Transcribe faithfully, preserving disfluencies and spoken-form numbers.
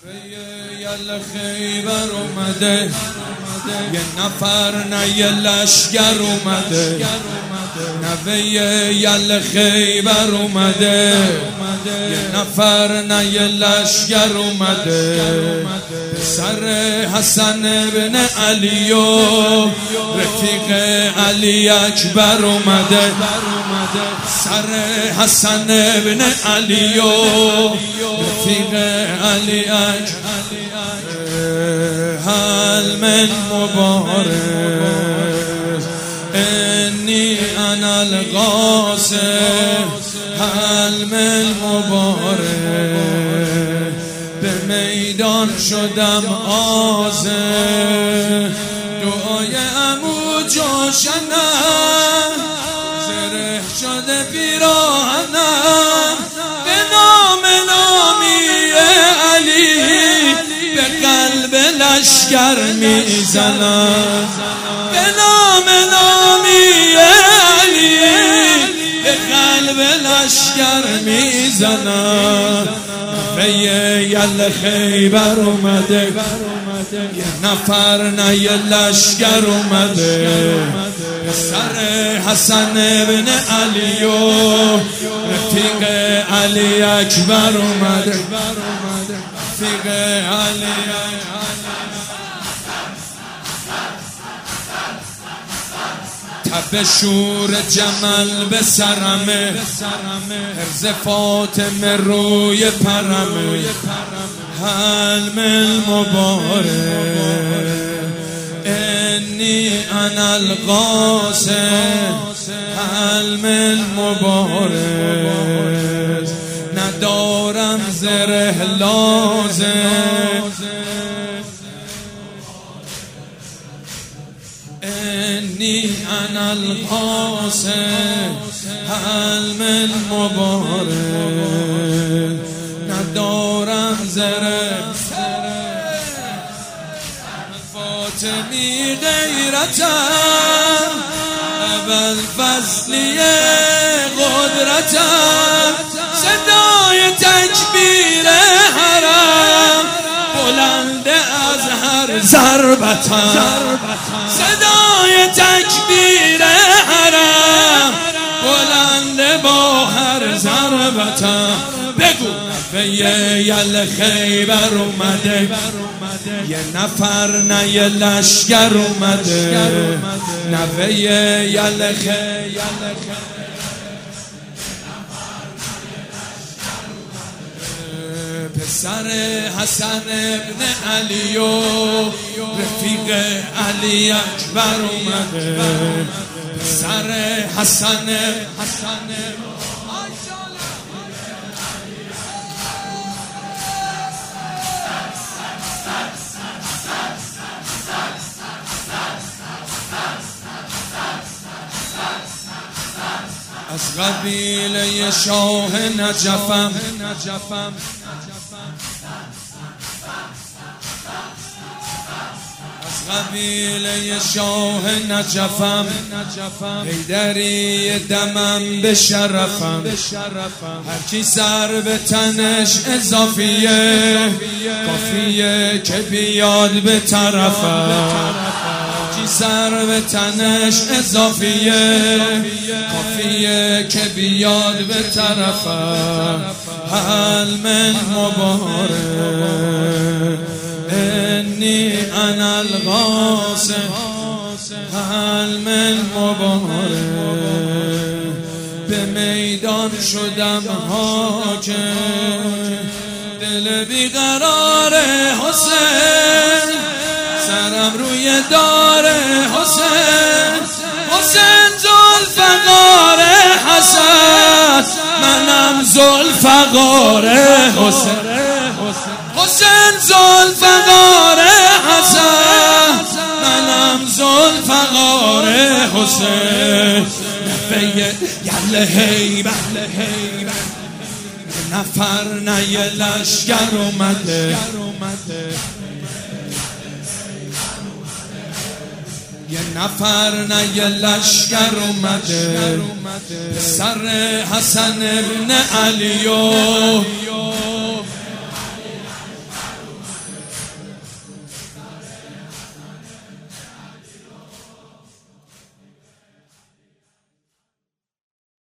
یل خیبر اومده، یه نفر نه یه لشگر اومده. نوه یل خیبر اومده، یه نفر نه یه لشگر اومده. پسر حسن بن علی و رفیق علی اکبر اومده. سر حسن بن علی و رفیق علی اکبر. هل من مبارز انی انا القاسم، هل من مبارز به میدان شدم آزم. دعای عمو جوشنم زره شده پیراهنم. به نام نامی علی به قلب لشگر میزنم. به نام نامی علی به قلب لشگر میزنم. به یل خیبر اومده، یه نفر نه یه لشگر اومده. سر حسن بن علی و رفیق علی اکبر اومده. رفیق علی تب شور جمل به سرمه، حرز فاطمه روی پرمه. هل من مبارز انی انا القاسم، هل من مبارز ندارم زره لازم. انی انا القاسم، هل من مبارز ندارم زره. فاطمی غیرتم اول فصلی قدرتم. صدای تکبیر حرم بلند از هر ضربتم. صدای تکبیر حرم بلند با هر ضربتم. بگو به یل خیبر اومده، یه نفر نه یه لشگر اومده. نوه یل خیبر پسر حسن بن علی و رفیق علی اکبر اومده. پسر حسن حسن از قبیله شاه نجفم. از قبیله شاه نجفم، حیدری دمم به شرفم. هر کی سر به تنش اضافیه، کافیه که بیاد به طرفم. کی سر به تنش اضافیه، کافیه که بیاد به طرفم. هل من مبارز انی انا القاسم، هل من مبارز به میدان شدم حاکم. دل بیقرار حسین سرم روی دار حسین. حسین ذوالفقار حسن منم ذوالفقار حسین. حسین ذوالفقار حسن منم ذوالفقار حسین. نفه یل خیبر نفر نه یه لشگر اومده. یه نفر نه یه لشگر اومده. سر حسن بن علی و